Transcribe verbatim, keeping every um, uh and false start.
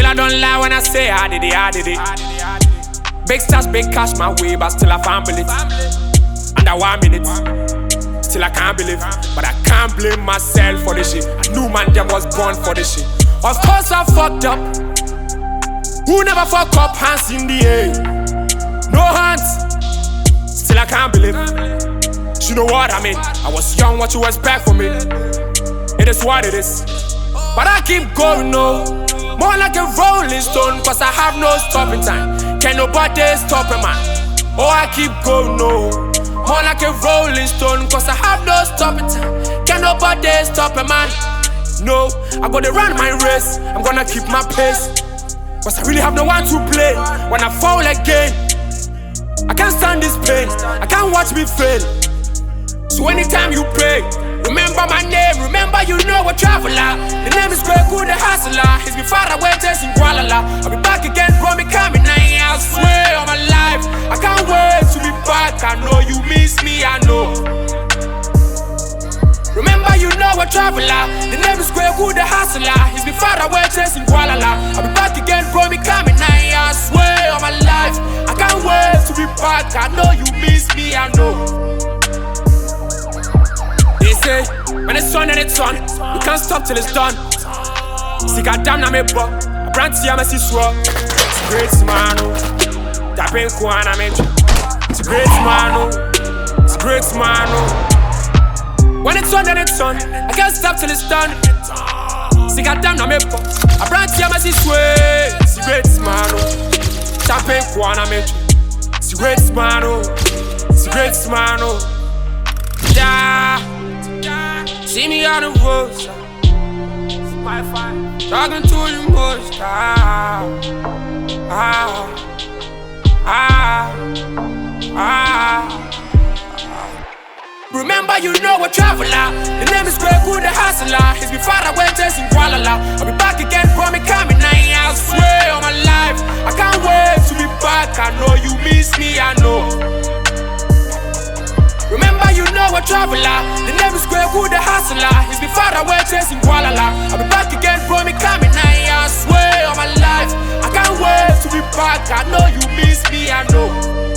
I don't lie when I say I did it, I did it. Big stars, big cash my way, but still I found it. Under one minute, still I can't believe. But I can't blame myself for this shit. I knew man them was born for this shit. Of course I fucked up. Who never fuck up? Hands in the air. No hands. Still I can't believe. You know what I mean? I was young, what you expect from me? It is what it is. But I keep going, no. More like a rolling stone, cause I have no stopping time. Can nobody stop a man? Oh, I keep going, no. More like a rolling stone, cause I have no stopping time. Can nobody stop a man? No, I'm gonna run my race, I'm gonna keep my pace. Cause I really have no one to play. When I fall again, I can't stand this pain, I can't watch me fail. So anytime you pray, remember my name, remember you know a traveler. The name is Greg Good, the hustler. He's been far away, chasing Kuala. I'll be back again, bro, me coming now. I swear on my life, I can't wait to be back. I know you miss me, I know. Remember you know a traveler. The name is Greg Good, the hustler. He's been far away, chasing Kuala. I'll be back again, bro, me coming now. I swear on my life, I can't wait to be back. I know you miss me, I know. They say, when it's on and it's on, you can't stop till it's done. See, goddamn, na me bo. I brand see I'm a siswa. It's a great man, oh. Tapping Kuana, me. It's a great man, oh. It's a great man, oh. When it's on and it's on, I can't stop till it's done. See, goddamn, na me bo. I brand see I'm a siswa. It's a great man, oh. Tapping Kuana, me. It's a great man, oh. It's a great man, oh. Yeah. See me on the road, talking to the most. Ah, ah, ah, ah. Remember, you know a traveler. The name is Greg Good, the hustler. He's been far away, chasing Kuala. I'll be back again, bro, me coming now. I swear on my life, I can't wait to be back. I know you miss me, I know. Remember you know a traveler. The name is Greg Good, the hustler. He's been far away chasing Kuala. I'll be back again, bro, me coming now. I swear on my life, I can't wait to be back. I know you miss me, I know.